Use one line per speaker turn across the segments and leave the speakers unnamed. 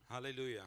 Alleluia.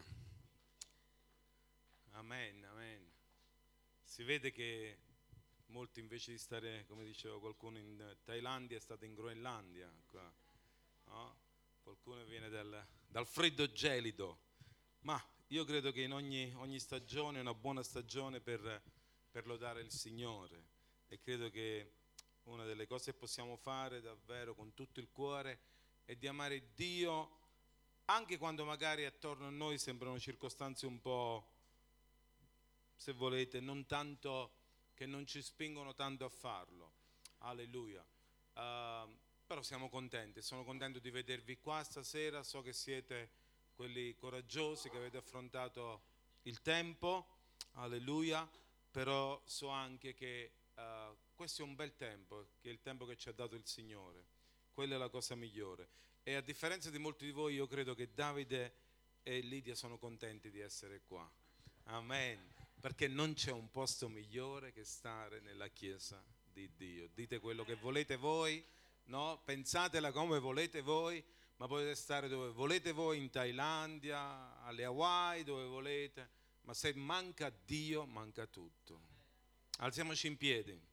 Amen, amen. Si vede che molti invece di stare, come diceva qualcuno, in Thailandia, state in Groenlandia. Qua, no? Qualcuno viene dal freddo gelido. Ma io credo che in ogni stagione è una buona stagione per lodare il Signore. E credo che una delle cose che possiamo fare davvero con tutto il cuore è di amare Dio anche quando magari attorno a noi sembrano circostanze un po', se volete, non tanto, che non ci spingono tanto a farlo. Alleluia. Però siamo contenti, sono contento di vedervi qua stasera. So che siete quelli coraggiosi che avete affrontato il tempo. Alleluia. Però so anche che questo è un bel tempo, che è il tempo che ci ha dato il Signore. Quella è la cosa migliore. E a differenza di molti di voi, io credo che Davide e Lidia sono contenti di essere qua. Amen. Perché non c'è un posto migliore che stare nella chiesa di Dio. Dite quello che volete voi, no? Pensatela come volete voi, ma potete stare dove volete voi, in Thailandia, alle Hawaii, dove volete. Ma se manca Dio, manca tutto. Alziamoci in piedi.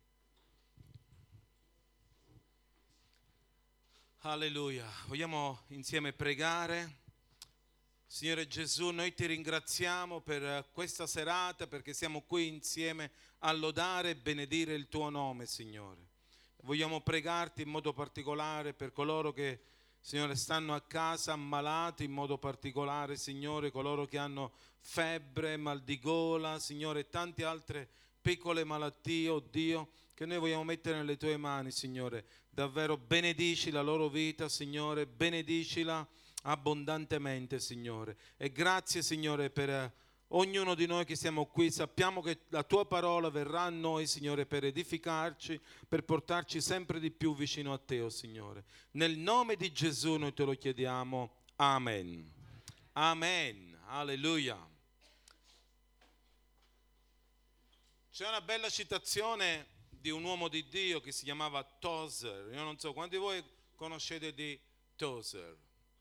Alleluia. Vogliamo insieme pregare. Signore Gesù, noi ti ringraziamo per questa serata, perché siamo qui insieme a lodare e benedire il tuo nome, Signore. Vogliamo pregarti in modo particolare per coloro che, Signore, stanno a casa ammalati, in modo particolare, Signore, coloro che hanno febbre, mal di gola, Signore, e tante altre piccole malattie, oh Dio, che noi vogliamo mettere nelle tue mani, Signore. Davvero benedici la loro vita, Signore, benedicila abbondantemente, Signore. E grazie, Signore, per ognuno di noi che siamo qui. Sappiamo che la tua parola verrà a noi, Signore, per edificarci, per portarci sempre di più vicino a te, oh Signore. Nel nome di Gesù noi te lo chiediamo. Amen. Amen. Alleluia. C'è una bella citazione di un uomo di Dio che si chiamava Tozer. Io non so quanti di voi conoscete di Tozer.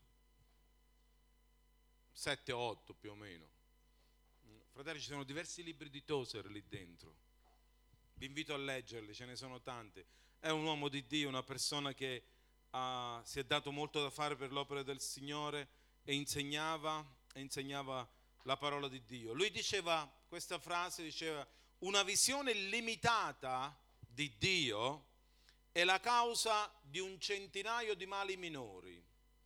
7 o 8 più o meno. Fratelli, ci sono diversi libri di Tozer lì dentro. Vi invito a leggerli, ce ne sono tanti. È un uomo di Dio, una persona che si è dato molto da fare per l'opera del Signore e insegnava la parola di Dio. Lui diceva questa frase, diceva: una visione limitata di Dio è la causa di un centinaio di mali minori.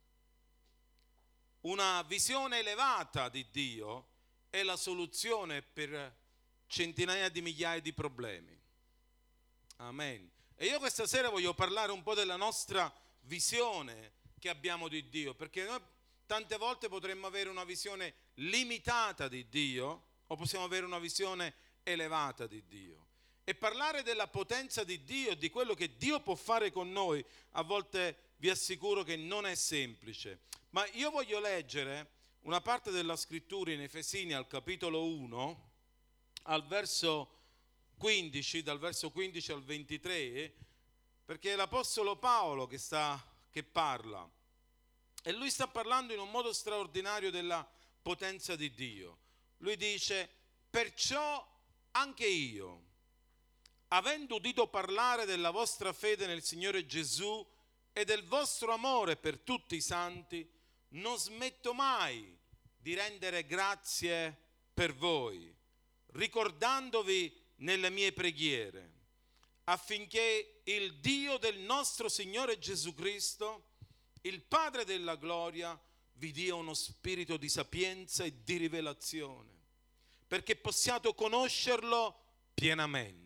Una visione elevata di Dio è la soluzione per centinaia di migliaia di problemi. Amen. E io questa sera voglio parlare un po' della nostra visione che abbiamo di Dio, perché noi tante volte potremmo avere una visione limitata di Dio o possiamo avere una visione elevata di Dio. E parlare della potenza di Dio, di quello che Dio può fare con noi, a volte vi assicuro che non è semplice. Ma io voglio leggere una parte della scrittura in Efesini al capitolo 1, al verso 15, dal verso 15 al 23, perché è l'apostolo Paolo che parla. E lui sta parlando in un modo straordinario della potenza di Dio. Lui dice: perciò anche io, avendo udito parlare della vostra fede nel Signore Gesù e del vostro amore per tutti i santi, non smetto mai di rendere grazie per voi, ricordandovi nelle mie preghiere, affinché il Dio del nostro Signore Gesù Cristo, il Padre della gloria, vi dia uno spirito di sapienza e di rivelazione, perché possiate conoscerlo pienamente.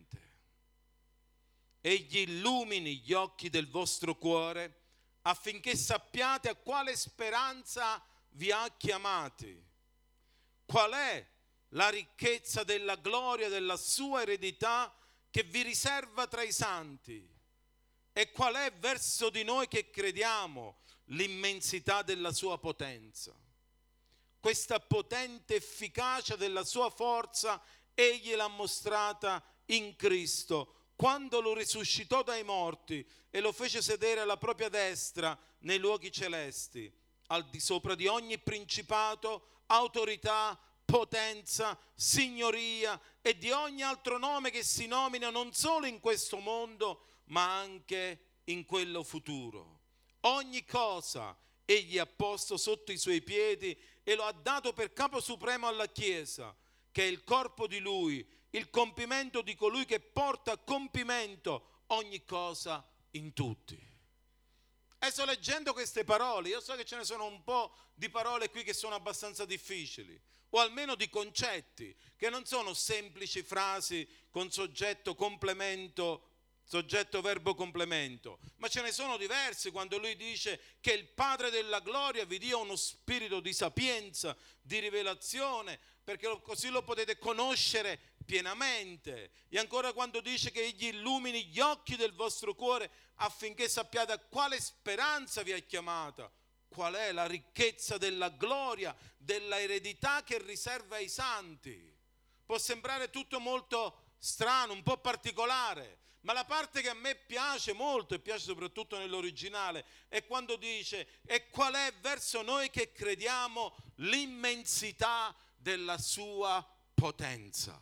Egli illumini gli occhi del vostro cuore, affinché sappiate a quale speranza vi ha chiamati, qual è la ricchezza della gloria della sua eredità che vi riserva tra i santi, e qual è verso di noi che crediamo l'immensità della sua potenza. Questa potente efficacia della sua forza egli l'ha mostrata in Cristo, quando lo risuscitò dai morti e lo fece sedere alla propria destra nei luoghi celesti, al di sopra di ogni principato, autorità, potenza, signoria e di ogni altro nome che si nomina non solo in questo mondo, ma anche in quello futuro. Ogni cosa egli ha posto sotto i suoi piedi e lo ha dato per capo supremo alla Chiesa, che è il corpo di lui, il compimento di colui che porta a compimento ogni cosa in tutti. E sto leggendo queste parole, io so che ce ne sono un po' di parole qui che sono abbastanza difficili, o almeno di concetti, che non sono semplici frasi con soggetto, complemento, soggetto, verbo, complemento, ma ce ne sono diversi quando lui dice che il Padre della gloria vi dia uno spirito di sapienza, di rivelazione, perché così lo potete conoscere pienamente. E ancora quando dice che egli illumini gli occhi del vostro cuore affinché sappiate a quale speranza vi è chiamata, qual è la ricchezza della gloria, della eredità che riserva ai santi. Può sembrare tutto molto strano, un po' particolare, ma la parte che a me piace molto e piace soprattutto nell'originale è quando dice: e qual è verso noi che crediamo l'immensità della sua potenza.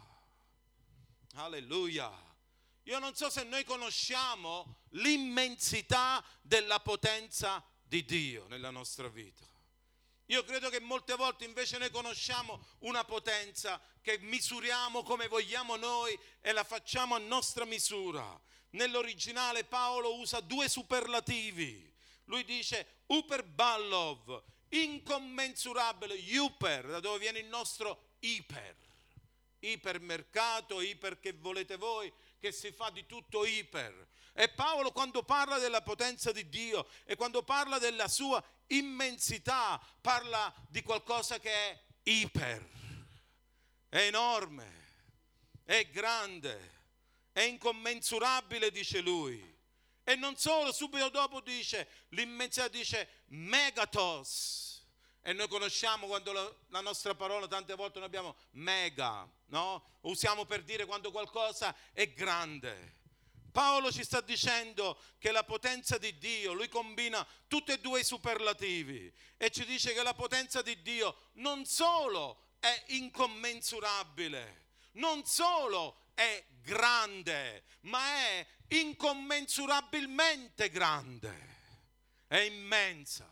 Alleluia. Io non so se noi conosciamo l'immensità della potenza di Dio nella nostra vita. Io credo che molte volte invece noi conosciamo una potenza che misuriamo come vogliamo noi e la facciamo a nostra misura. Nell'originale Paolo usa due superlativi. Lui dice uperballov, incommensurabile, iper, da dove viene il nostro iper. Ipermercato, iper che volete voi, che si fa di tutto iper. E Paolo quando parla della potenza di Dio e quando parla della sua immensità, parla di qualcosa che è iper, è enorme, è grande, è incommensurabile, dice lui. E non solo, subito dopo dice l'immensità, dice megatos. E noi conosciamo quando la nostra parola, tante volte noi abbiamo mega, no? Usiamo per dire quando qualcosa è grande. Paolo ci sta dicendo che la potenza di Dio, lui combina tutti e due i superlativi e ci dice che la potenza di Dio non solo è incommensurabile, non solo è grande, ma è incommensurabilmente grande, è immensa.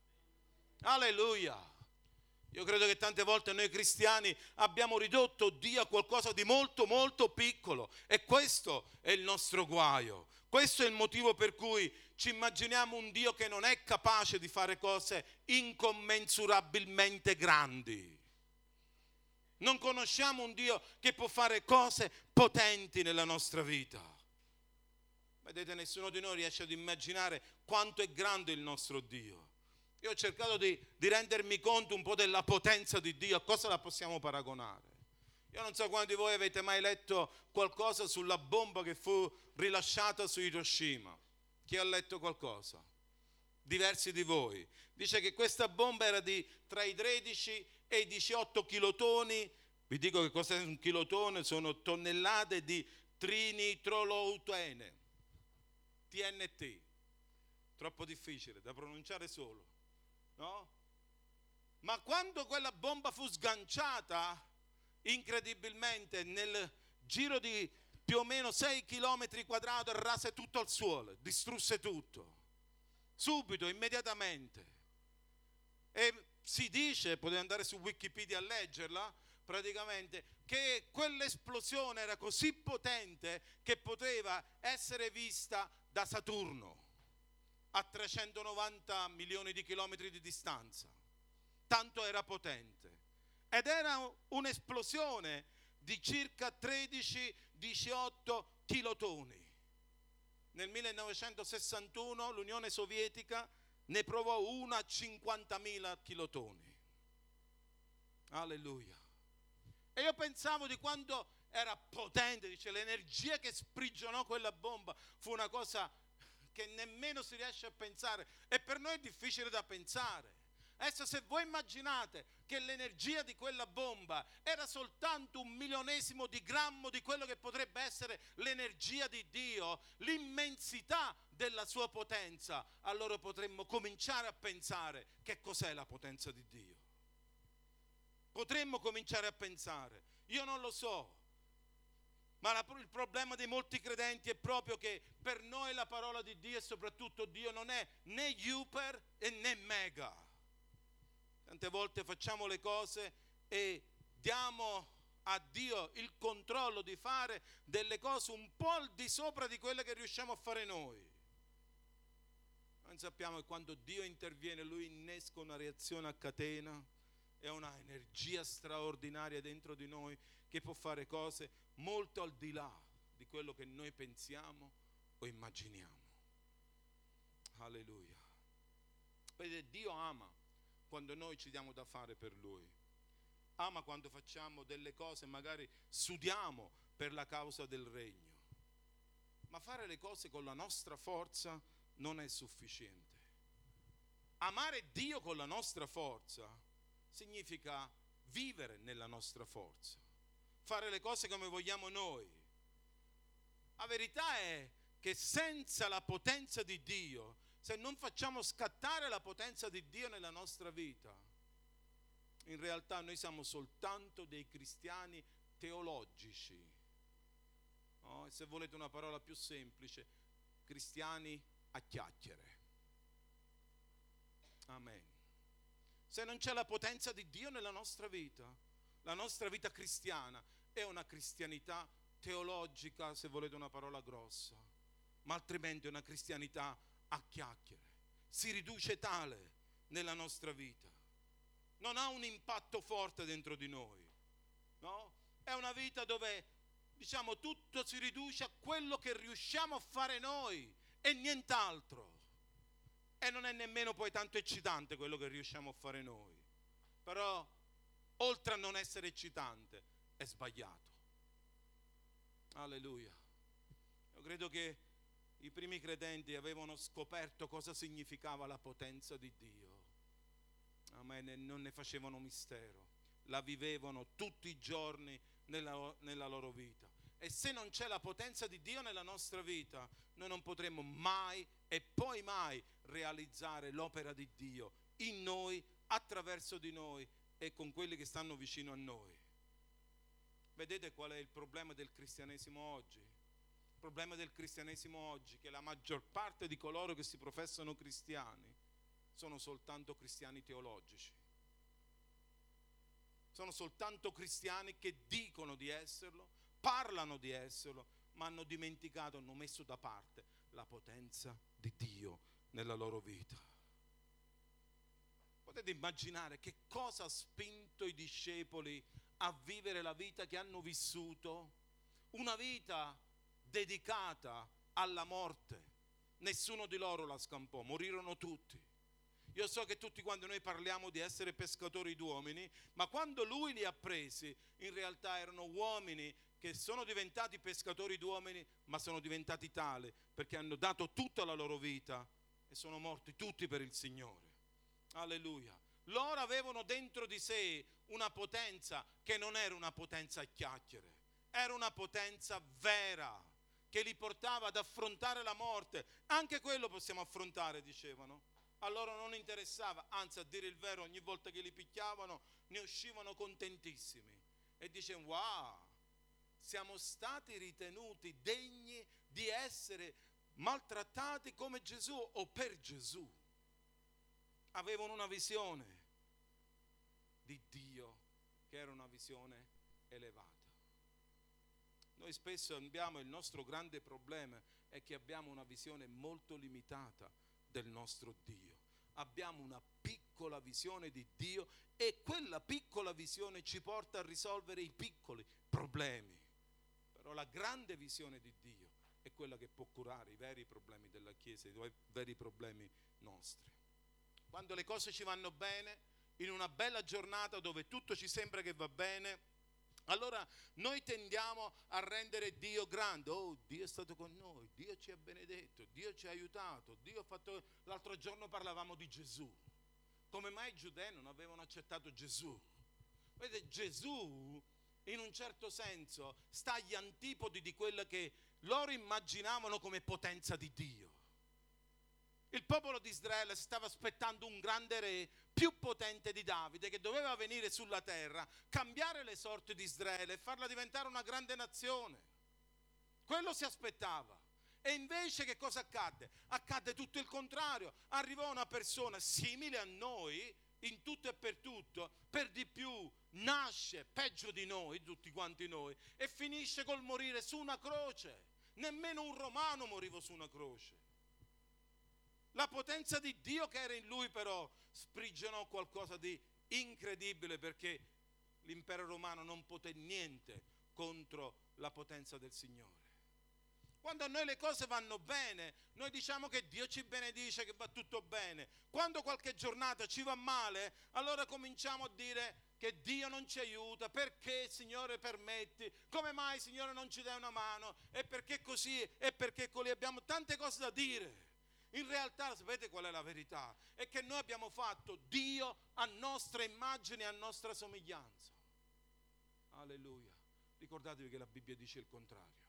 Alleluia. Io credo che tante volte noi cristiani abbiamo ridotto Dio a qualcosa di molto molto piccolo e questo è il nostro guaio. Questo è il motivo per cui ci immaginiamo un Dio che non è capace di fare cose incommensurabilmente grandi. Non conosciamo un Dio che può fare cose potenti nella nostra vita. Vedete, nessuno di noi riesce ad immaginare quanto è grande il nostro Dio. Io ho cercato di rendermi conto un po' della potenza di Dio, a cosa la possiamo paragonare. Io non so quanti di voi avete mai letto qualcosa sulla bomba che fu rilasciata su Hiroshima. Chi ha letto qualcosa? Diversi di voi. Dice che questa bomba era di tra i 13 e i 18 kilotoni. Vi dico che cos'è un kilotone? Sono tonnellate di trinitrolutamine, TNT. Troppo difficile da pronunciare solo. No? Ma quando quella bomba fu sganciata, incredibilmente nel giro di più o meno 6 chilometri quadrati rase tutto al suolo, distrusse tutto, subito, immediatamente. E si dice, potete andare su Wikipedia a leggerla, praticamente, che quell'esplosione era così potente che poteva essere vista da Saturno a 390 milioni di chilometri di distanza. Tanto era potente. Ed era un'esplosione di circa 13-18 kilotoni. Nel 1961 l'Unione Sovietica ne provò una a 50.000 kilotoni. Alleluia. E io pensavo di quanto era potente, dice, l'energia che sprigionò quella bomba fu una cosa che nemmeno si riesce a pensare e per noi è difficile da pensare. Adesso se voi immaginate che l'energia di quella bomba era soltanto 1/1000 di grammo di quello che potrebbe essere l'energia di Dio, l'immensità della sua potenza, allora potremmo cominciare a pensare che cos'è la potenza di Dio. Potremmo cominciare a pensare, io non lo so, ma il problema dei molti credenti è proprio che per noi la parola di Dio e soprattutto Dio non è né Hyper e né Mega. Tante volte facciamo le cose e diamo a Dio il controllo di fare delle cose un po' al di sopra di quelle che riusciamo a fare noi. Noi sappiamo che quando Dio interviene, Lui innesca una reazione a catena e una energia straordinaria dentro di noi che può fare cose molto al di là di quello che noi pensiamo o immaginiamo. Alleluia. Vedete, Dio ama quando noi ci diamo da fare per Lui. Ama quando facciamo delle cose, magari sudiamo per la causa del regno. Ma fare le cose con la nostra forza non è sufficiente. Amare Dio con la nostra forza significa vivere nella nostra forza, fare le cose come vogliamo noi. La verità è che senza la potenza di Dio, se non facciamo scattare la potenza di Dio nella nostra vita, in realtà noi siamo soltanto dei cristiani teologici, no? E se volete una parola più semplice, cristiani a chiacchiere. Amen. Se non c'è la potenza di Dio nella nostra vita, la nostra vita cristiana è una cristianità teologica, se volete una parola grossa, ma altrimenti è una cristianità a chiacchiere. Si riduce tale nella nostra vita. Non ha un impatto forte dentro di noi, no? È una vita dove, diciamo, tutto si riduce a quello che riusciamo a fare noi e nient'altro. E non è nemmeno poi tanto eccitante quello che riusciamo a fare noi. Però, oltre a non essere eccitante, è sbagliato. Alleluia. Io credo che i primi credenti avevano scoperto cosa significava la potenza di Dio. Amen. E non ne facevano mistero. La vivevano tutti i giorni nella loro vita. E se non c'è la potenza di Dio nella nostra vita, noi non potremo mai e poi mai realizzare l'opera di Dio in noi, attraverso di noi e con quelli che stanno vicino a noi. Vedete qual è il problema del cristianesimo oggi? Il problema del cristianesimo oggi è che la maggior parte di coloro che si professano cristiani sono soltanto cristiani teologici. Sono soltanto cristiani che dicono di esserlo, parlano di esserlo, ma hanno dimenticato, hanno messo da parte la potenza di Dio nella loro vita. Potete immaginare che cosa ha spinto i discepoli a vivere la vita che hanno vissuto? Una vita dedicata alla morte. Nessuno di loro la scampò, morirono tutti. Io so che tutti quando noi parliamo di essere pescatori d'uomini, ma quando lui li ha presi, in realtà erano uomini che sono diventati pescatori d'uomini, ma sono diventati tali perché hanno dato tutta la loro vita e sono morti tutti per il Signore. Alleluia. Loro avevano dentro di sé una potenza che non era una potenza a chiacchiere, era una potenza vera che li portava ad affrontare la morte. Anche quello possiamo affrontare, dicevano. A loro non interessava, anzi, a dire il vero, ogni volta che li picchiavano ne uscivano contentissimi e dicevano: wow, siamo stati ritenuti degni di essere maltrattati come Gesù o per Gesù. Avevano una visione di Dio che era una visione elevata. Noi spesso abbiamo, il nostro grande problema è che abbiamo una visione molto limitata del nostro Dio. Abbiamo una piccola visione di Dio e quella piccola visione ci porta a risolvere i piccoli problemi. Però la grande visione di Dio è quella che può curare i veri problemi della Chiesa, i veri problemi nostri. Quando le cose ci vanno bene, in una bella giornata dove tutto ci sembra che va bene, allora noi tendiamo a rendere Dio grande. Oh, Dio è stato con noi, Dio ci ha benedetto, Dio ci ha aiutato, Dio ha fatto... L'altro giorno parlavamo di Gesù. Come mai i giudei non avevano accettato Gesù? Vedete, Gesù in un certo senso sta agli antipodi di quella che loro immaginavano come potenza di Dio. Il popolo di Israele stava aspettando un grande re più potente di Davide, che doveva venire sulla terra, cambiare le sorti di Israele e farla diventare una grande nazione. Quello si aspettava. E invece che cosa accadde? Accadde tutto il contrario. Arrivò una persona simile a noi in tutto e per di più nasce peggio di noi, tutti quanti noi, e finisce col morire su una croce. Nemmeno un romano moriva su una croce. La potenza di Dio che era in lui però sprigionò qualcosa di incredibile, perché l'impero romano non poté niente contro la potenza del Signore. Quando a noi le cose vanno bene, noi diciamo che Dio ci benedice, che va tutto bene. Quando qualche giornata ci va male, allora cominciamo a dire che Dio non ci aiuta, perché Signore permetti, come mai Signore non ci dai una mano, e perché così, e perché così. Abbiamo tante cose da dire. In realtà sapete qual è la verità? È che noi abbiamo fatto Dio a nostra immagine e a nostra somiglianza. Alleluia. Ricordatevi che la Bibbia dice il contrario.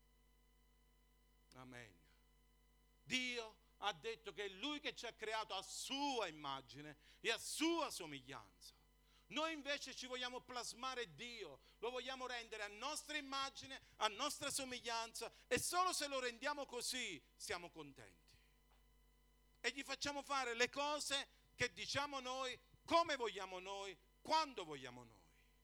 Amen. Dio ha detto che è Lui che ci ha creato a sua immagine e a sua somiglianza. Noi invece ci vogliamo plasmare Dio, lo vogliamo rendere a nostra immagine, a nostra somiglianza, e solo se lo rendiamo così siamo contenti. E gli facciamo fare le cose che diciamo noi, come vogliamo noi, quando vogliamo noi.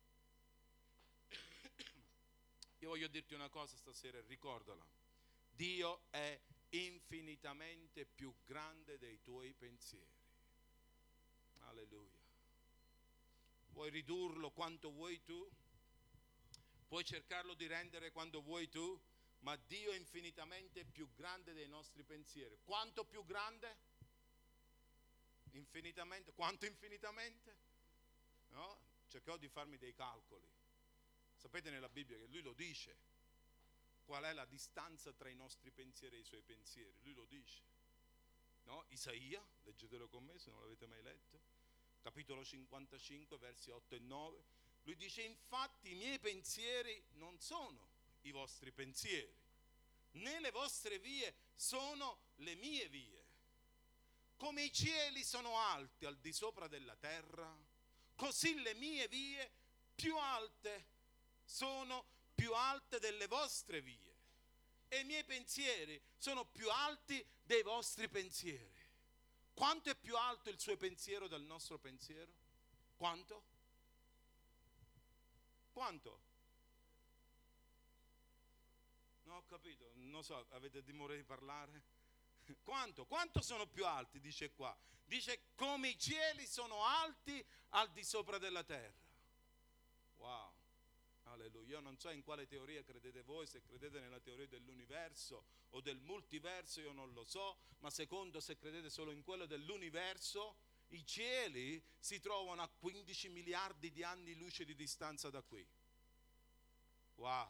Io voglio dirti una cosa stasera, ricordala. Dio è infinitamente più grande dei tuoi pensieri. Alleluia. Vuoi ridurlo quanto vuoi tu? Puoi cercarlo di rendere quando vuoi tu? Ma Dio è infinitamente più grande dei nostri pensieri. Quanto più grande? Infinitamente. Quanto infinitamente? No? Cercherò di farmi dei calcoli. Sapete nella Bibbia che Lui lo dice. Qual è la distanza tra i nostri pensieri e i Suoi pensieri? Lui lo dice. No? Isaia, leggetelo con me se non l'avete mai letto. Capitolo 55, versi 8 e 9. Lui dice: infatti i miei pensieri non sono i vostri pensieri, né le vostre vie sono le mie vie. Come i cieli sono alti al di sopra della terra, così le mie vie sono più alte delle vostre vie, e i miei pensieri sono più alti dei vostri pensieri. Quanto è più alto il suo pensiero del nostro pensiero? Quanto? Quanto? Non ho capito, non so, avete timore di parlare? Quanto? Quanto sono più alti? Dice qua. Dice come i cieli sono alti al di sopra della terra. Wow. Alleluia. Io non so in quale teoria credete voi, se credete nella teoria dell'universo o del multiverso, io non lo so, ma secondo, se credete solo in quello dell'universo, i cieli si trovano a 15 miliardi di anni luce di distanza da qui. Wow.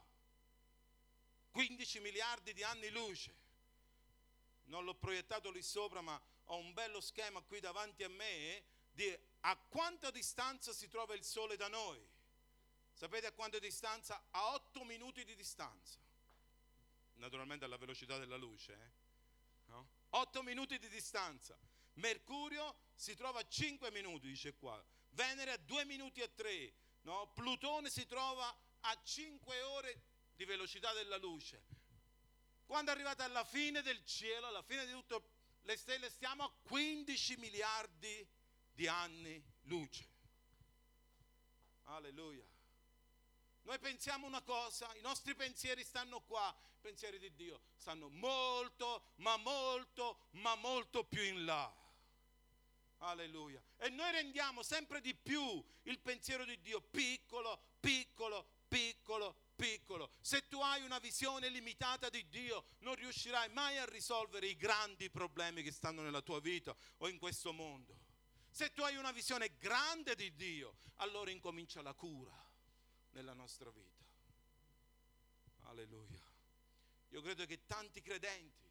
15 miliardi di anni luce. Non l'ho proiettato lì sopra, ma ho un bello schema qui davanti a me di a quanta distanza si trova il Sole da noi. Sapete a quanta distanza? A 8 minuti di distanza. Naturalmente alla velocità della luce, no? 8 minuti di distanza. Mercurio si trova a 5 minuti, dice qua. Venere a 2 minuti e 3, no? Plutone si trova a 5 ore di velocità della luce. Quando arrivate alla fine del cielo, alla fine di tutto le stelle, stiamo a 15 miliardi di anni luce. Alleluia. Noi pensiamo una cosa, i nostri pensieri stanno qua, i pensieri di Dio stanno molto, ma molto, ma molto più in là. Alleluia. E noi rendiamo sempre di più il pensiero di Dio piccolo, piccolo, piccolo, piccolo. Se tu hai una visione limitata di Dio, non riuscirai mai a risolvere i grandi problemi che stanno nella tua vita o in questo mondo. Se tu hai una visione grande di Dio, allora incomincia la cura nella nostra vita. Alleluia. Io credo che tanti credenti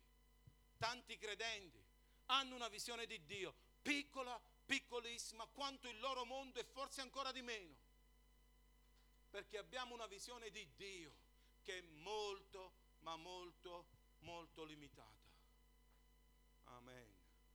hanno una visione di Dio piccola, piccolissima, quanto il loro mondo e forse ancora di meno. Perché abbiamo una visione di Dio che è molto, ma molto, molto limitata. Amen.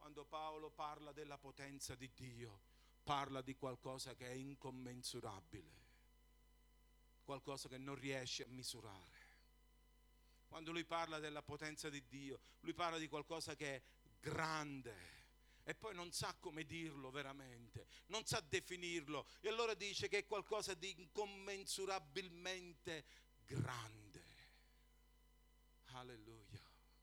Quando Paolo parla della potenza di Dio, parla di qualcosa che è incommensurabile, qualcosa che non riesce a misurare. Quando lui parla della potenza di Dio, lui parla di qualcosa che è grande e poi non sa come dirlo veramente, non sa definirlo, e allora dice che è qualcosa di incommensurabilmente grande. Alleluia.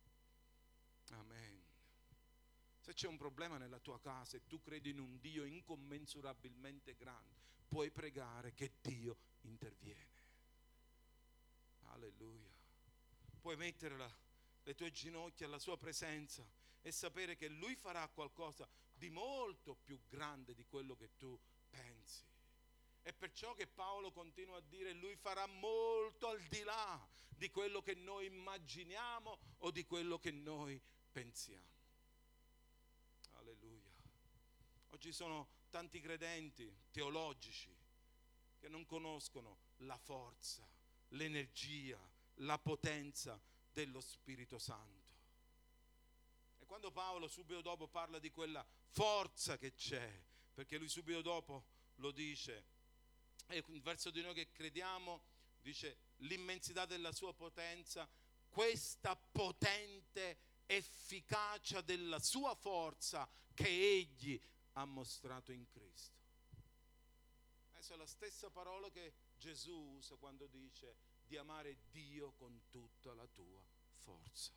Amen. Se c'è un problema nella tua casa e tu credi in un Dio incommensurabilmente grande, puoi pregare che Dio interviene. Alleluia. Puoi mettere le tue ginocchia alla sua presenza e sapere che Lui farà qualcosa di molto più grande di quello che tu pensi. È perciò che Paolo continua a dire: Lui farà molto al di là di quello che noi immaginiamo o di quello che noi pensiamo. Alleluia. Oggi sono tanti credenti teologici che non conoscono la forza, l'energia, la potenza dello Spirito Santo. E quando Paolo subito dopo parla di quella forza che c'è, perché lui subito dopo lo dice, e verso di noi che crediamo, dice l'immensità della sua potenza, questa potente efficacia della sua forza che egli ha mostrato in Cristo. Questa è la stessa parola che Gesù usa quando dice di amare Dio con tutta la tua forza.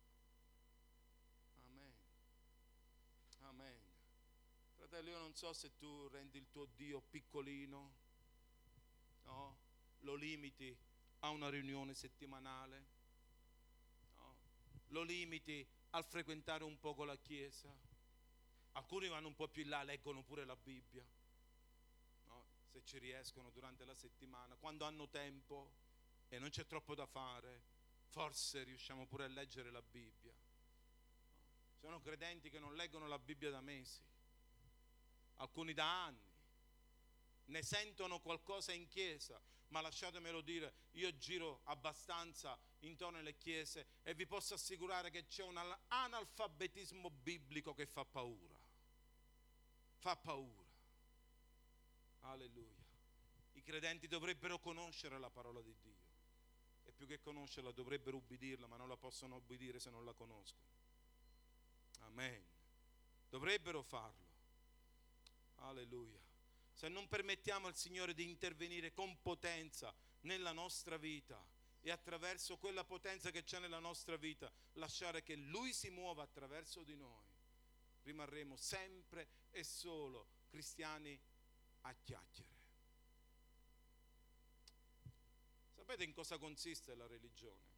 Amen. Amen. Fratello, io non so se tu rendi il tuo Dio piccolino, no? Lo limiti a una riunione settimanale, no? Lo limiti al frequentare un poco la chiesa. Alcuni vanno un po' più in là, leggono pure la Bibbia, no? Se ci riescono durante la settimana, quando hanno tempo e non c'è troppo da fare, forse riusciamo pure a leggere la Bibbia. Sono credenti che non leggono la Bibbia da mesi, alcuni da anni, ne sentono qualcosa in chiesa, ma lasciatemelo dire, io giro abbastanza intorno alle chiese e vi posso assicurare che c'è un analfabetismo biblico che fa paura. Fa paura. Alleluia. I credenti dovrebbero conoscere la parola di Dio e più che conoscerla dovrebbero ubbidirla, ma non la possono ubbidire se non la conoscono. Amen. Dovrebbero farlo. Alleluia. Se non permettiamo al Signore di intervenire con potenza nella nostra vita e attraverso quella potenza che c'è nella nostra vita lasciare che Lui si muova attraverso di noi, rimarremo sempre e solo cristiani a chiacchiere. Sapete in cosa consiste la religione?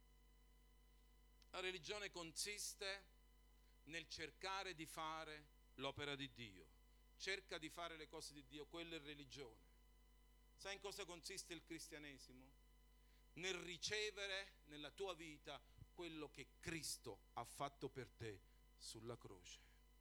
La religione consiste nel cercare di fare l'opera di Dio. Cerca di fare le cose di Dio, quella è religione. Sai in cosa consiste il cristianesimo? Nel ricevere nella tua vita quello che Cristo ha fatto per te sulla croce.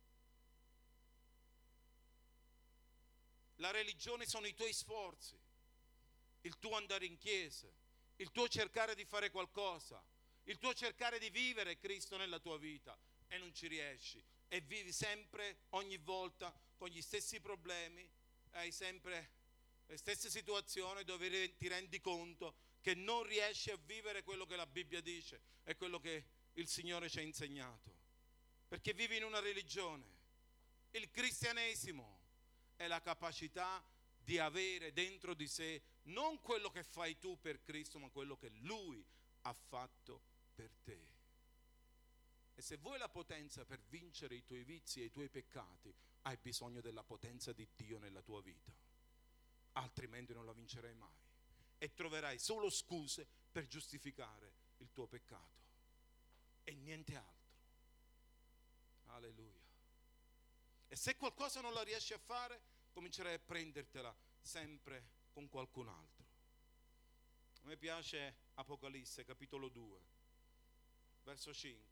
La religione sono i tuoi sforzi, il tuo andare in chiesa, il tuo cercare di fare qualcosa, il tuo cercare di vivere Cristo nella tua vita e non ci riesci e vivi sempre, ogni volta, con gli stessi problemi, hai sempre le stesse situazioni dove ti rendi conto che non riesci a vivere quello che la Bibbia dice e quello che il Signore ci ha insegnato, perché vivi in una religione. Il cristianesimo è la capacità di avere dentro di sé non quello che fai tu per Cristo, ma quello che Lui ha fatto per te. E se vuoi la potenza per vincere i tuoi vizi e i tuoi peccati, hai bisogno della potenza di Dio nella tua vita, altrimenti non la vincerai mai e troverai solo scuse per giustificare il tuo peccato e niente altro. Alleluia. E se qualcosa non la riesci a fare, comincerai a prendertela sempre con qualcun altro. A me piace Apocalisse capitolo 2 verso 5.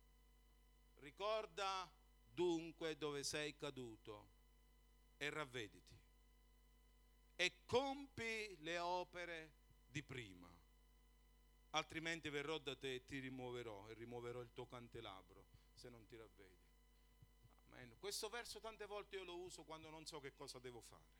Ricorda dunque dove sei caduto e ravvediti e compi le opere di prima, altrimenti verrò da te e ti rimuoverò e rimuoverò il tuo candelabro se non ti ravvedi. Amen. Questo verso tante volte io lo uso quando non so che cosa devo fare.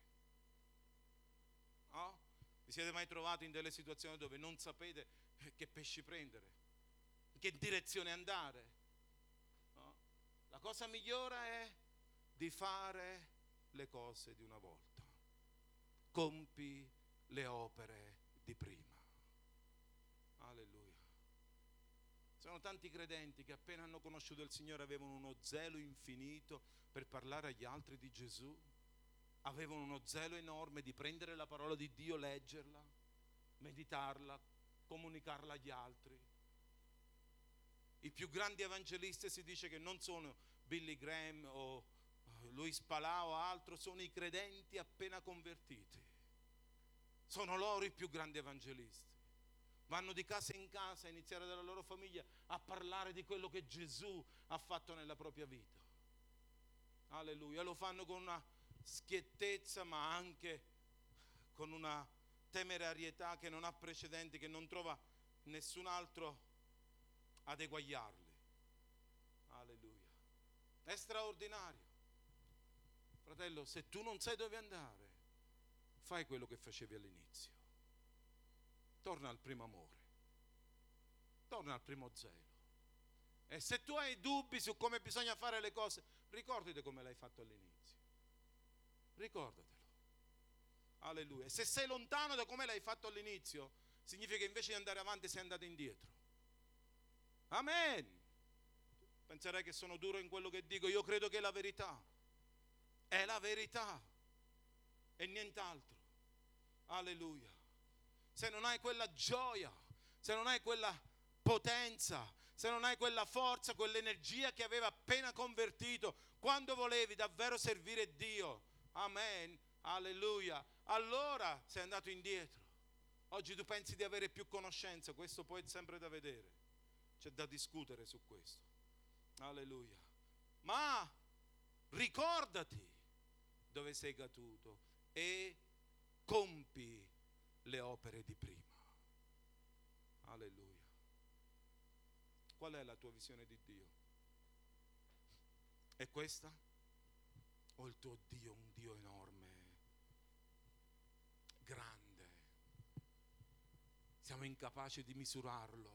No? Vi siete mai trovati in delle situazioni dove non sapete che pesci prendere, in che direzione andare? No? La cosa migliore è di fare le cose di una volta. Compi le opere di prima. Alleluia. Sono tanti credenti che appena hanno conosciuto il Signore avevano uno zelo infinito per parlare agli altri di Gesù, avevano uno zelo enorme di prendere la parola di Dio, leggerla, meditarla, comunicarla agli altri. I più grandi evangelisti si dice che non sono Billy Graham o Luis Palau o altro, sono i credenti appena convertiti. Sono loro i più grandi evangelisti. Vanno di casa in casa a iniziare dalla loro famiglia a parlare di quello che Gesù ha fatto nella propria vita. Alleluia. Lo fanno con una schiettezza, ma anche con una temerarietà che non ha precedenti, che non trova nessun altro ad eguagliarli. Alleluia. È straordinario. Fratello, se tu non sai dove andare, fai quello che facevi all'inizio. Torna al primo amore, torna al primo zelo. E se tu hai dubbi su come bisogna fare le cose, ricordati come l'hai fatto all'inizio. Ricordatelo. Alleluia. E se sei lontano da come l'hai fatto all'inizio, significa che invece di andare avanti sei andato indietro. Amen. Penserai che sono duro in quello che dico, io credo che è la verità. È la verità e nient'altro. Alleluia. Se non hai quella gioia, se non hai quella potenza, se non hai quella forza, quell'energia che aveva appena convertito, quando volevi davvero servire Dio, amen, alleluia, allora sei andato indietro. Oggi tu pensi di avere più conoscenza, questo poi è sempre da vedere, c'è da discutere su questo, alleluia. Ma ricordati dove sei caduto e compi le opere di prima. Alleluia. Qual è la tua visione di Dio? È questa? O il tuo Dio è un Dio enorme, grande? Siamo incapaci di misurarlo.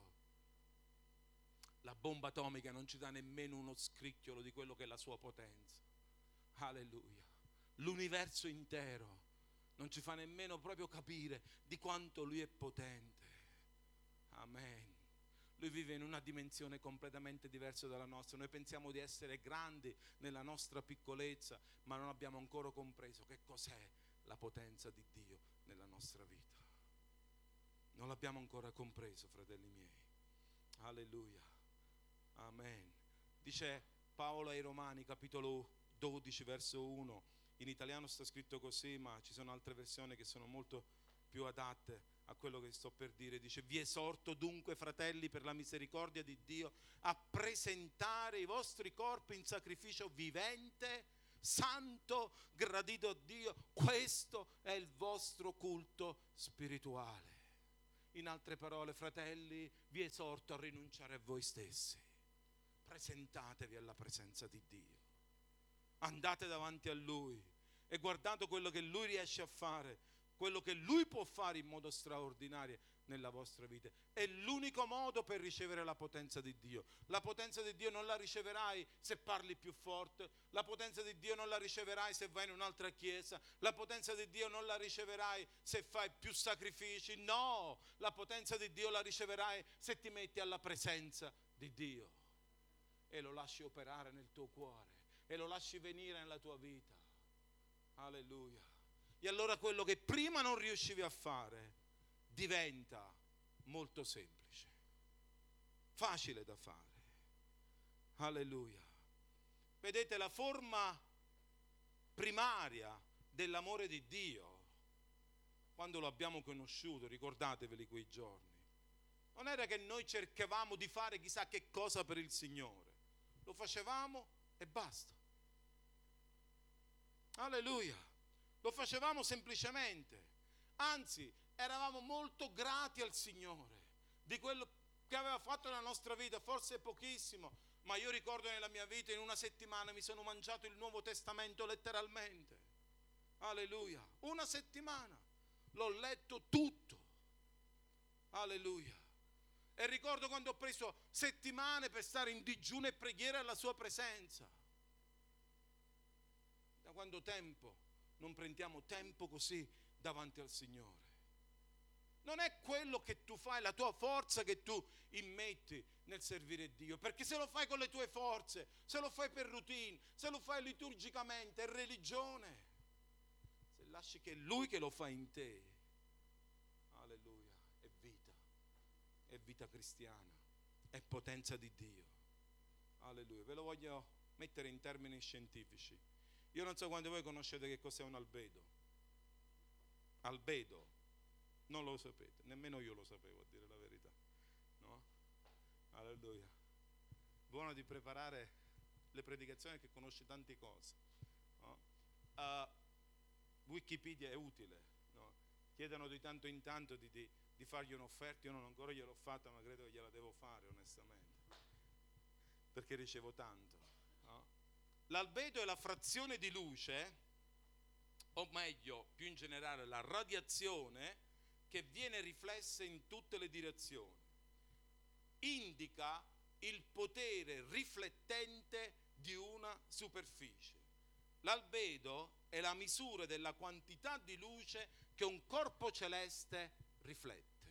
La bomba atomica non ci dà nemmeno uno scricchiolo di quello che è la sua potenza. Alleluia. L'universo intero non ci fa nemmeno proprio capire di quanto Lui è potente. Amen. Lui vive in una dimensione completamente diversa dalla nostra. Noi pensiamo di essere grandi nella nostra piccolezza, ma non abbiamo ancora compreso che cos'è la potenza di Dio nella nostra vita. Non l'abbiamo ancora compreso, fratelli miei. Alleluia. Amen. Dice Paolo ai Romani, capitolo 12, verso 1. In italiano sta scritto così, ma ci sono altre versioni che sono molto più adatte a quello che sto per dire. Dice: vi esorto dunque, fratelli, per la misericordia di Dio, a presentare i vostri corpi in sacrificio vivente, santo, gradito a Dio. Questo è il vostro culto spirituale. In altre parole, fratelli, vi esorto a rinunciare a voi stessi. Presentatevi alla presenza di Dio. Andate davanti a Lui e guardate quello che Lui riesce a fare, quello che Lui può fare in modo straordinario nella vostra vita. È l'unico modo per ricevere la potenza di Dio. La potenza di Dio non la riceverai se parli più forte, la potenza di Dio non la riceverai se vai in un'altra chiesa, la potenza di Dio non la riceverai se fai più sacrifici. No, la potenza di Dio la riceverai se ti metti alla presenza di Dio e lo lasci operare nel tuo cuore e lo lasci venire nella tua vita. Alleluia. E allora quello che prima non riuscivi a fare diventa molto semplice, facile da fare. Alleluia. Vedete, la forma primaria dell'amore di Dio, quando lo abbiamo conosciuto, ricordateveli quei giorni, non era che noi cercavamo di fare chissà che cosa per il Signore, lo facevamo e basta. Alleluia. Lo facevamo semplicemente, anzi eravamo molto grati al Signore di quello che aveva fatto nella nostra vita, forse pochissimo, Ma io ricordo nella mia vita, in una settimana mi sono mangiato il Nuovo Testamento letteralmente. Alleluia. Una settimana. L'ho letto tutto. Alleluia. E ricordo quando ho preso settimane per stare in digiuno e preghiera alla sua presenza. Da quanto tempo non prendiamo tempo così davanti al Signore? Non è quello che tu fai, la tua forza che tu immetti nel servire Dio, perché se lo fai con le tue forze, se lo fai per routine, se lo fai liturgicamente, è religione. Se lasci che è Lui che lo fa in te, alleluia, è vita cristiana, è potenza di Dio. Alleluia. Ve lo voglio mettere in termini scientifici. Io non so quanti di voi conoscete che cos'è un albedo. Albedo. Non lo sapete, nemmeno io lo sapevo, a dire la verità, no? Alleluia. Buono di preparare le predicazioni che conosci tante cose, no? Wikipedia è utile, no? Chiedono di tanto in tanto di fargli un'offerta. Io non ancora gliel'ho fatta, ma credo che gliela devo fare onestamente, perché ricevo tanto, no? L'albedo è la frazione di luce, o meglio, più in generale, la radiazione che viene riflessa in tutte le direzioni. Indica il potere riflettente di una superficie. L'albedo è la misura della quantità di luce che un corpo celeste riflette.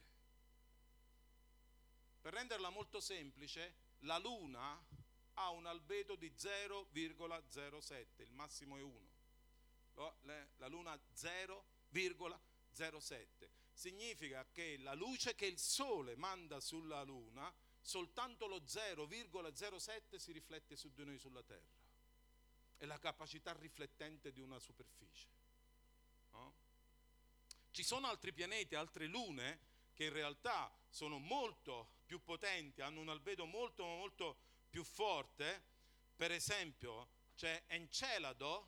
Per renderla molto semplice, la Luna ha un albedo di 0,07, il massimo è 1. La Luna 0,07. Significa che la luce che il Sole manda sulla Luna, soltanto lo 0,07 si riflette su di noi sulla Terra. È la capacità riflettente di una superficie, no? Ci sono altri pianeti, altre lune, che in realtà sono molto più potenti, hanno un albedo molto, molto più forte. Per esempio, c'è Encelado,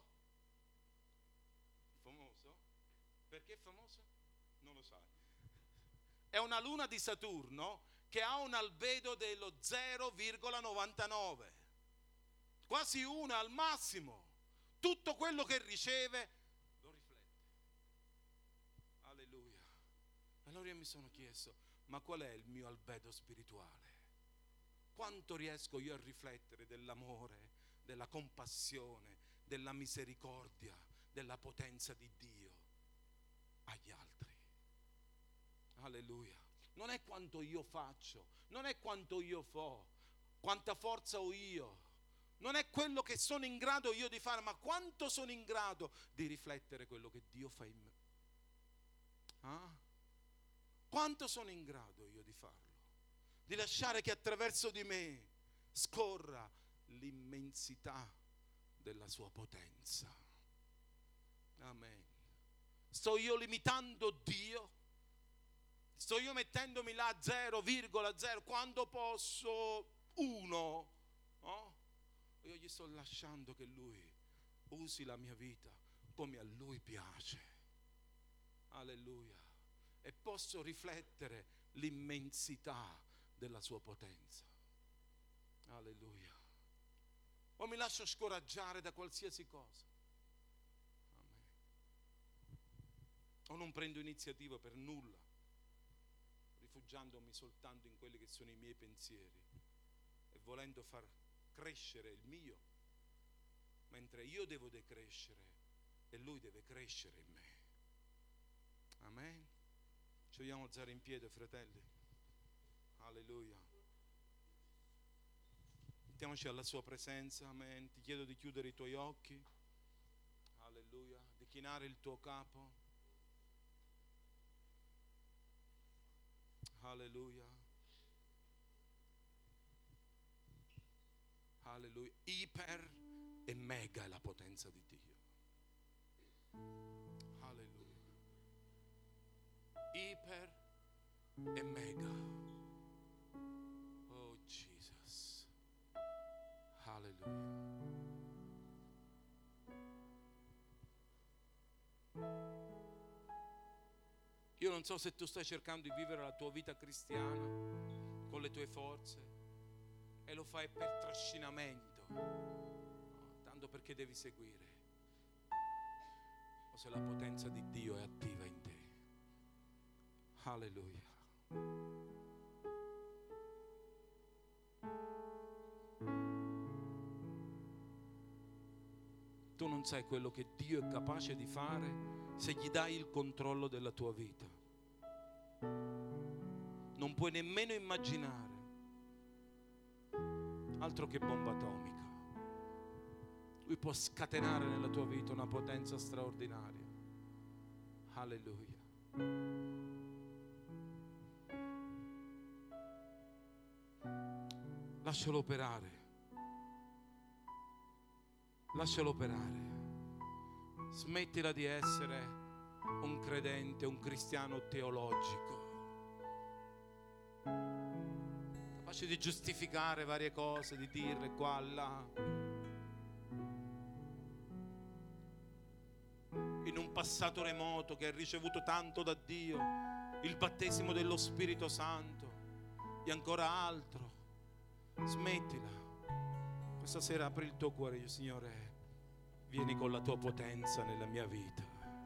famoso. Perché è famoso? Non lo sai. È una luna di Saturno che ha un albedo dello 0,99, quasi una al massimo. Tutto quello che riceve lo riflette. Alleluia. Allora io mi sono chiesto, ma qual è il mio albedo spirituale? Quanto riesco io a riflettere dell'amore, della compassione, della misericordia, della potenza di Dio agli altri? Alleluia. Non è quanto io faccio, non è quanto io fo, quanta forza ho io, non è quello che sono in grado io di fare, ma quanto sono in grado di riflettere quello che Dio fa in me. Quanto sono in grado io di farlo, di lasciare che attraverso di me scorra l'immensità della sua potenza. Amen. Sto io limitando Dio? Sto io mettendomi là 0,0 quando posso 1, no? Io gli sto lasciando che Lui usi la mia vita come a Lui piace. Alleluia. E posso riflettere l'immensità della sua potenza. Alleluia. O mi lascio scoraggiare da qualsiasi cosa. Amen. O non prendo iniziativa per nulla, rifugiandomi soltanto in quelli che sono i miei pensieri e volendo far crescere il mio, mentre io devo decrescere e Lui deve crescere in me. Amen. Ci vogliamo alzare in piedi, fratelli? Alleluia. Mettiamoci alla sua presenza. Amen. Ti chiedo di chiudere i tuoi occhi. Alleluia. Di chinare il tuo capo. Alleluia. Alleluia. Iper e mega è la potenza di Dio. Alleluia. Iper e mega. Oh Jesus. Alleluia. Io non so se tu stai cercando di vivere la tua vita cristiana con le tue forze, e lo fai per trascinamento, tanto perché devi seguire, o se la potenza di Dio è attiva in te. Alleluia. Tu non sai quello che Dio è capace di fare se gli dai il controllo della tua vita. Non puoi nemmeno immaginare, altro che bomba atomica. Lui può scatenare nella tua vita una potenza straordinaria. Alleluia. Lascialo operare. Lascialo operare. Smettila di essere un credente, un cristiano teologico, capace di giustificare varie cose, di dirle qua, là, in un passato remoto che hai ricevuto tanto da Dio, il battesimo dello Spirito Santo e ancora altro. Smettila. Questa sera apri il tuo cuore e dici: Signore, vieni con la tua potenza nella mia vita.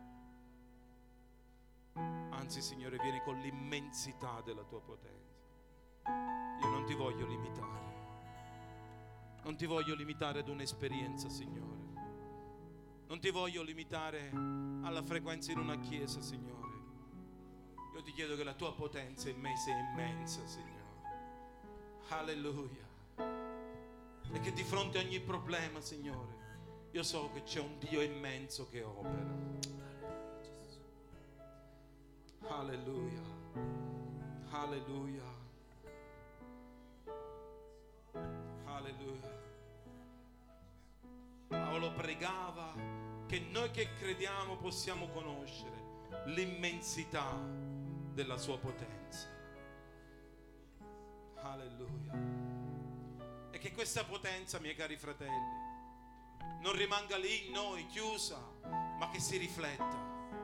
Anzi, Signore, vieni con l'immensità della tua potenza. Io non ti voglio limitare. Non ti voglio limitare ad un'esperienza, Signore. Non ti voglio limitare alla frequenza in una chiesa, Signore. Io ti chiedo che la tua potenza in me sia immensa, Signore. Alleluia. E che di fronte a ogni problema, Signore, io so che c'è un Dio immenso che opera. Alleluia. Alleluia. Alleluia. Paolo pregava che noi che crediamo possiamo conoscere l'immensità della sua potenza. Alleluia. E che questa potenza, miei cari fratelli, non rimanga lì in noi chiusa, ma che si rifletta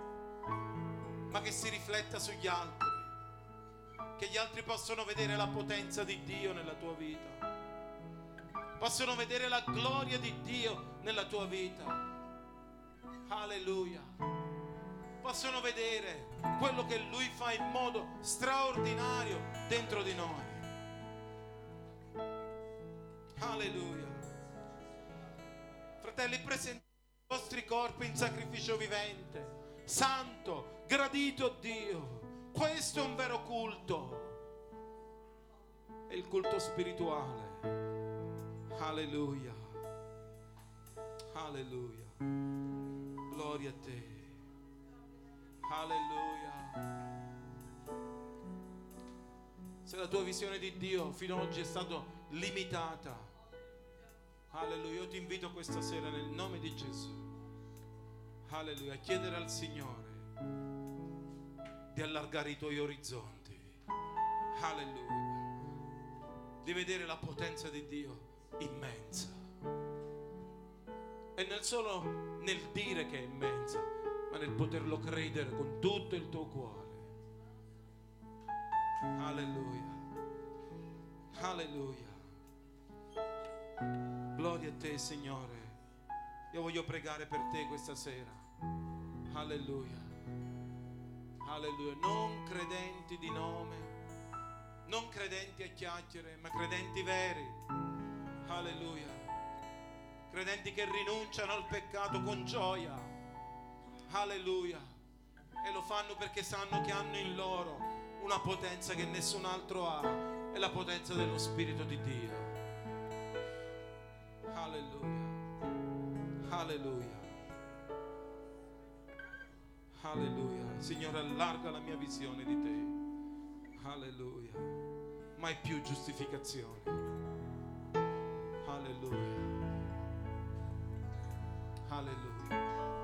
sugli altri, che gli altri possano vedere la potenza di Dio nella tua vita, possono vedere la gloria di Dio nella tua vita. Alleluia. Possono vedere quello che Lui fa in modo straordinario dentro di noi. Alleluia. Fratelli, presentate i vostri corpi in sacrificio vivente, santo, gradito a Dio. Questo è un vero culto. È il culto spirituale. Alleluia. Alleluia. Gloria a te. Alleluia. Se la tua visione di Dio fino ad oggi è stata limitata, alleluia, io ti invito questa sera nel nome di Gesù, alleluia, a chiedere al Signore di allargare i tuoi orizzonti, alleluia, di vedere la potenza di Dio immensa, e non solo nel dire che è immensa, ma nel poterlo credere con tutto il tuo cuore. Alleluia. Alleluia. Gloria a te, Signore. Io voglio pregare per te questa sera. Alleluia. Alleluia. Non credenti di nome, non credenti a chiacchiere, ma credenti veri. Alleluia. Credenti che rinunciano al peccato con gioia. Alleluia. E lo fanno perché sanno che hanno in loro una potenza che nessun altro ha, è la potenza dello Spirito di Dio. Alleluia. Alleluia. Alleluia. Signore, allarga la mia visione di te. Alleluia. Mai più giustificazioni. Alleluia. Alleluia.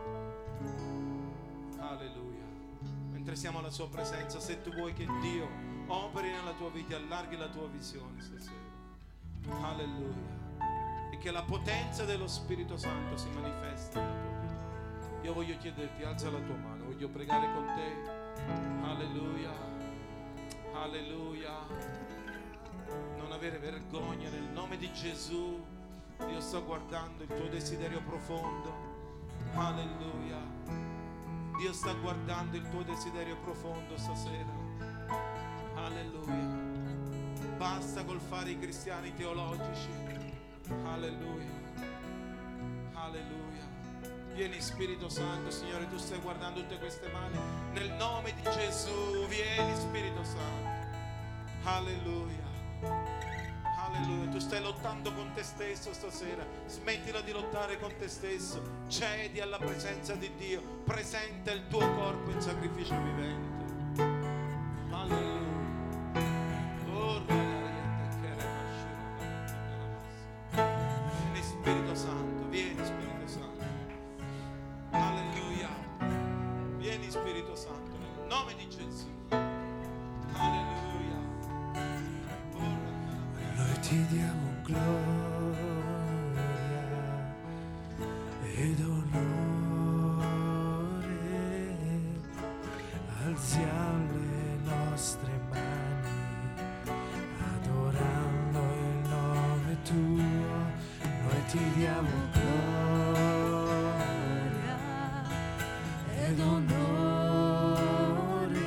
Alleluia. Mentre siamo alla sua presenza, se tu vuoi che Dio operi nella tua vita, allarghi la tua visione stasera. Alleluia. E che la potenza dello Spirito Santo si manifesti nella tua vita. Io voglio chiederti, alza la tua mano, voglio pregare con te. Alleluia. Alleluia. non avere vergogna nel nome di Gesù. Dio sta guardando il tuo desiderio profondo. Alleluia. Dio sta guardando il tuo desiderio profondo stasera. Alleluia. Basta col fare i cristiani teologici. Alleluia. Alleluia. Vieni Spirito Santo, Signore, tu stai guardando tutte queste mani. Nel nome di Gesù, vieni Spirito Santo. Alleluia. Alleluia. Tu stai lottando con te stesso stasera. Smettila di lottare con te stesso. Cedi alla presenza di Dio. Presenta il tuo corpo in sacrificio vivente. Alleluia. Vieni Spirito Santo, vieni Spirito Santo. Alleluia. Vieni Spirito Santo nel nome di Gesù. Alleluia.
Noi ti diamo gloria ed onore, alziamo le nostre mani adorando il nome tuo. Noi ti diamo gloria ed onore,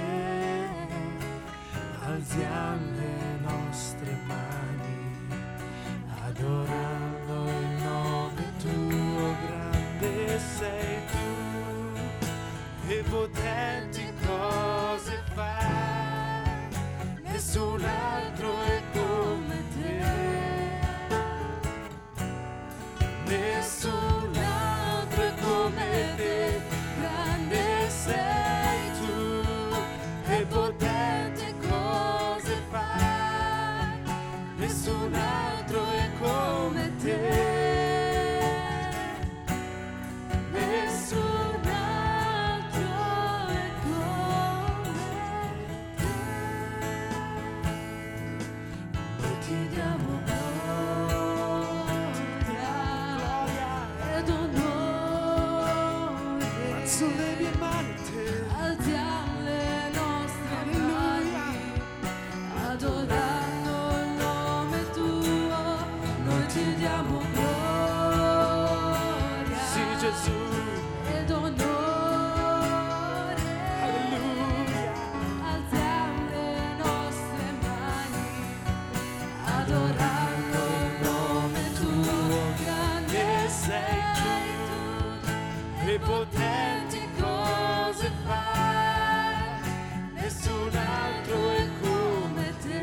alziamo le nostre mani adorando il nome tuo. Grande sei tu e potenti cose fai, nessun altro è come te, nessun altro è come te. Grande sei tu e potenti cose fai, nessun altro è come te, nessun altro è come te. Noi ti diamo gloria ed onore, alzo le mie mani a te, alziamo le nostre mani adorando il nome tuo. Noi ti diamo gloria, sì Gesù, ed onore. Alleluia. Alziamo le nostre mani adorando il nome tuo. Grande sei tu e potenti cose fai, nessun altro è come te,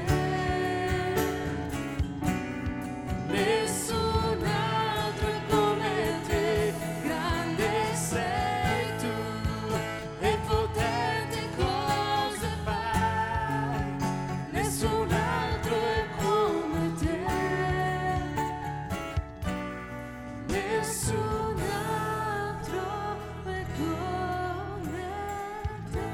nessun altro è come te. Grande sei tu e potenti cose fai, nessun altro è come te, nessun altro è come te.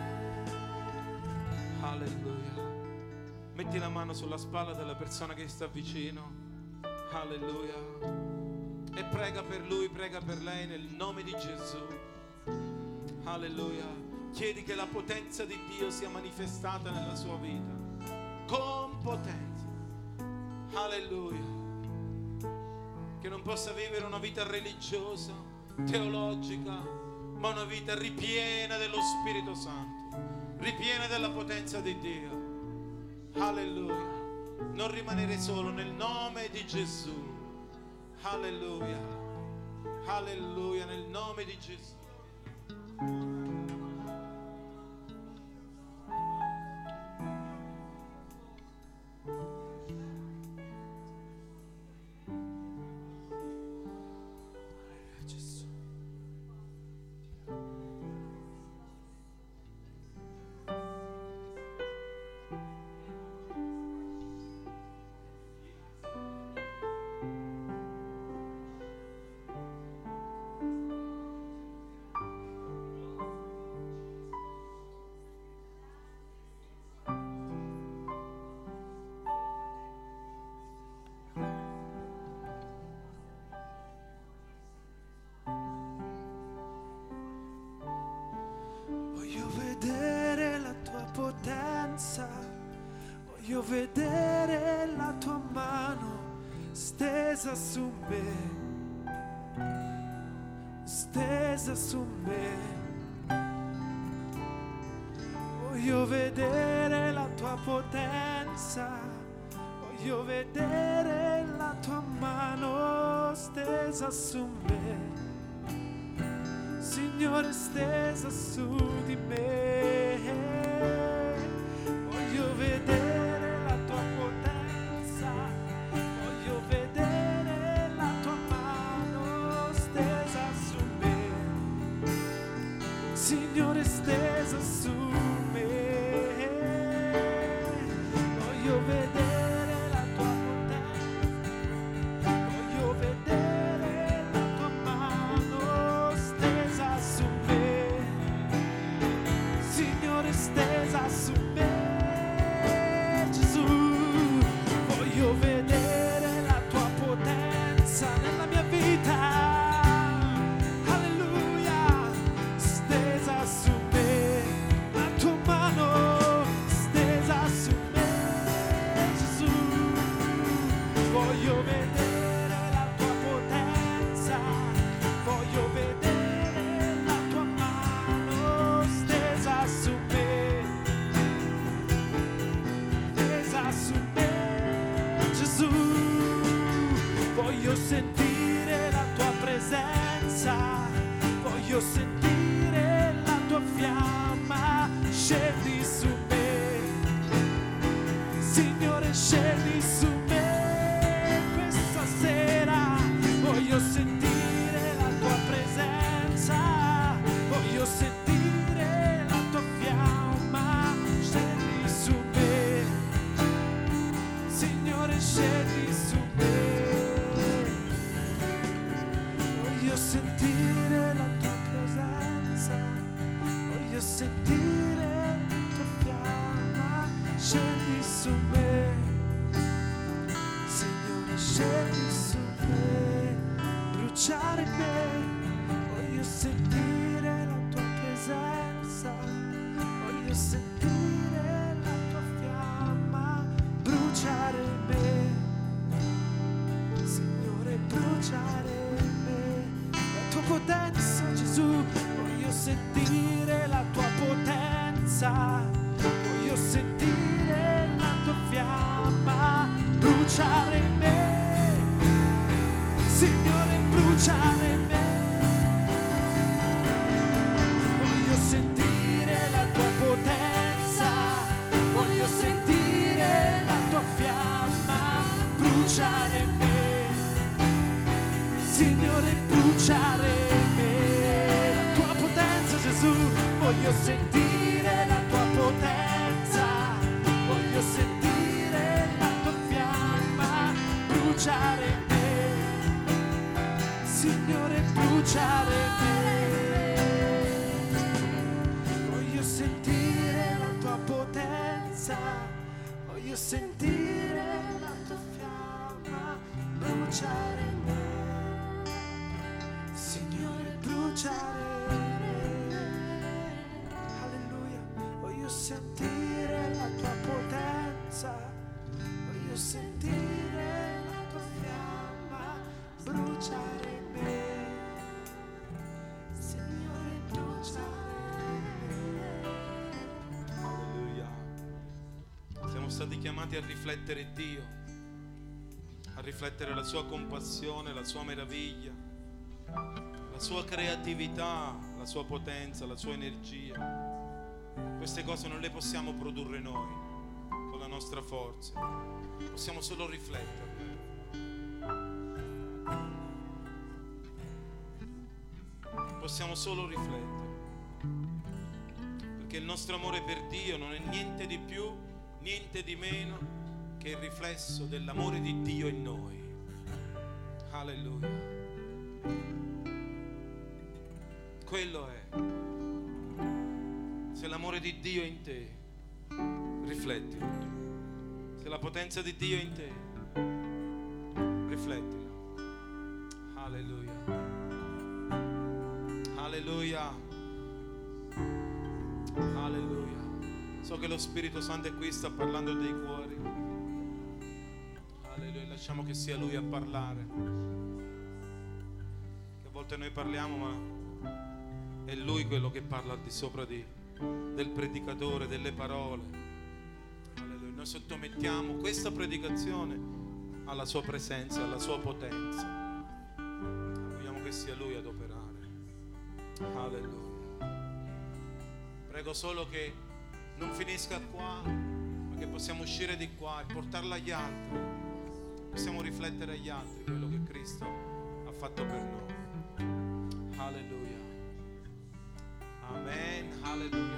Alleluia. Metti la mano sulla spalla della persona che sta vicino. Alleluia. E prega per lui, prega per lei nel nome di Gesù. Alleluia. Chiedi che la potenza di Dio sia manifestata nella sua vita. Con potenza. Alleluia. Che non possa vivere una vita religiosa, teologica, ma una vita ripiena dello Spirito Santo, ripiena della potenza di Dio. Alleluia. Non rimanere solo nel nome di Gesù. Alleluia. Alleluia, nel nome di Gesù.
Gesù. Voglio vedere la tua potenza, voglio vedere
stesa su me, stesa su me. Voglio vedere la tua potenza, voglio vedere la tua mano stesa su me, Signore, stesa su di me. Voglio vedere la tua potenza, voglio vedere la tua mano stesa su me, Signore, stesa su me. Voglio vedere la tua potenza, voglio vedere la tua mano stesa su me, Signore, stesa su me, Gesù. Voglio vedere la tua potenza nella mia vita, alleluia, stesa su me, la tua mano stesa su me, Gesù. Voglio vedere la tua potenza, voglio vedere la tua mano stesa su me, stesa su me, Gesù. Voglio sentire la tua presenza, voglio sentire la tua fiamma, scendi su me, Signore, scendi su me questa sera. Voglio sentire la tua presenza, voglio sentire la tua fiamma, scendi su me, Signore, scendi su me. Voglio sentire la tua presenza, voglio sentire la tua fiamma, scendi su me, Signore, scendi su me, bruciare in me. Voglio sentire la tua presenza, voglio sentire la tua fiamma, bruciare in me, Signore, bruciare in me. La tua potenza, Gesù, voglio sentire la tua potenza, voglio sentire la tua fiamma, bruciare in me, Signore, bruciare in me. Voglio sentire la tua potenza, voglio sentire la tua fiamma, bruciare in me, Signore, bruciare in me. La tua potenza, Gesù, voglio sentire la tua potenza, voglio sentire la tua fiamma, bruciare in me, Signore, bruciare in me. Voglio sentire la tua potenza, voglio sentire la tua fiamma, bruciare in me, Signore, bruciare in me. Alleluia. Voglio sentire la tua potenza, voglio sentire la tua fiamma, bruciare in me, Signore, bruciare in me.
Alleluia. Siamo stati chiamati a riflettere Dio, a riflettere la sua compassione, la sua meraviglia, la sua creatività, la sua potenza, la sua energia. Queste cose non le possiamo produrre noi con la nostra forza, possiamo solo rifletterle. Possiamo solo riflettere, perché il nostro amore per Dio non è niente di più, niente di meno che il riflesso dell'amore di Dio in noi. Alleluia. Quello è. Se l'amore di Dio è in te, riflettilo. Se la potenza di Dio è in te, riflettilo. Alleluia. Alleluia. Alleluia. So che lo Spirito Santo è qui, sta parlando dei cuori. Alleluia. Lasciamo che sia Lui a parlare. Che a volte noi parliamo, ma è Lui quello che parla al di sopra del predicatore, delle parole. Alleluia. Noi sottomettiamo questa predicazione alla sua presenza, alla sua potenza. Vogliamo che sia Lui ad operare. Alleluia. Prego solo che non finisca qua, ma che possiamo uscire di qua e portarla agli altri. Possiamo riflettere agli altri quello che Cristo ha fatto per noi. Alleluia. Amen. Alleluia.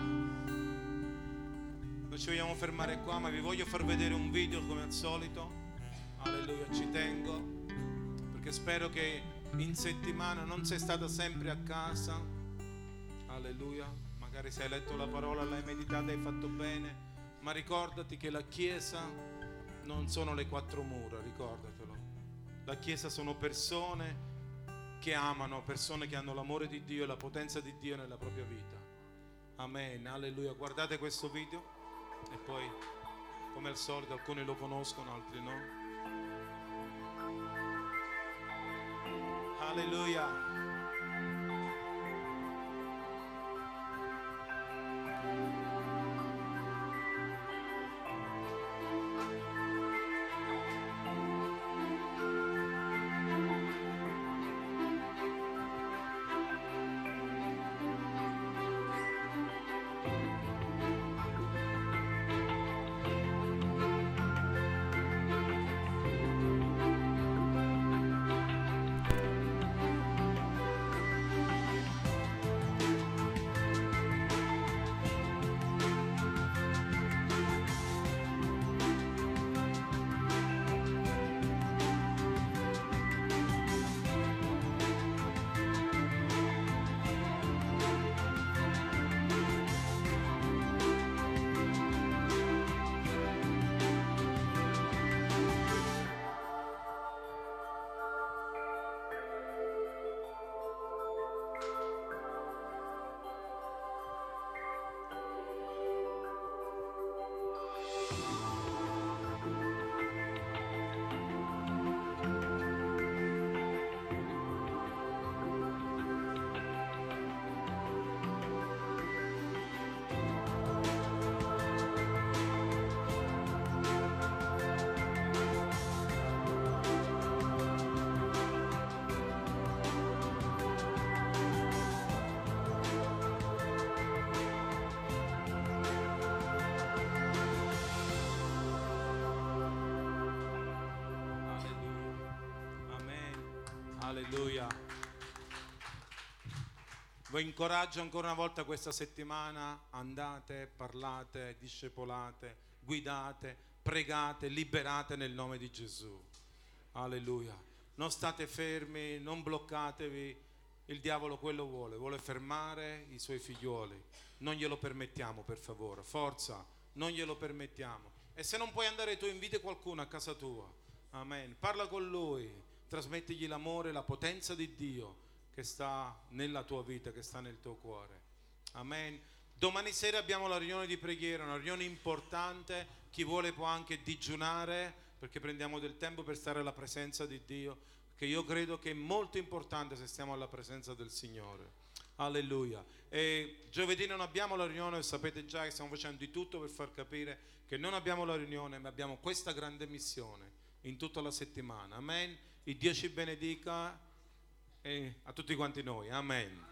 Noi ci vogliamo fermare qua, ma vi voglio far vedere un video come al solito. Alleluia, ci tengo, perché spero che in settimana non sei stata sempre a casa. Alleluia. Magari se hai letto la parola, l'hai meditata, hai fatto bene, ma ricordati che la Chiesa non sono le quattro mura, ricordatelo. La Chiesa sono persone che amano, persone che hanno l'amore di Dio e la potenza di Dio nella propria vita. Amen, alleluia. Guardate questo video e poi, come al solito, alcuni lo conoscono, altri no. Alleluia. Alleluia. Vi incoraggio ancora una volta questa settimana: andate, parlate, discepolate, guidate, pregate, liberate nel nome di Gesù. Alleluia. Non state fermi, non bloccatevi. Il diavolo quello vuole fermare i suoi figlioli. Non glielo permettiamo, per favore. Forza, non glielo permettiamo. E se non puoi andare tu, invita qualcuno a casa tua. Amen. Parla con lui. Trasmettigli l'amore, la potenza di Dio che sta nella tua vita, che sta nel tuo cuore. Amen. Domani sera abbiamo la riunione di preghiera, una riunione importante. Chi vuole può anche digiunare, perché prendiamo del tempo per stare alla presenza di Dio, che io credo che è molto importante se stiamo alla presenza del Signore. Alleluia. E giovedì non abbiamo la riunione, sapete già che stiamo facendo di tutto per far capire che non abbiamo la riunione, ma abbiamo questa grande missione in tutta la settimana. Amen. Il Dio ci benedica e a tutti quanti noi. Amen.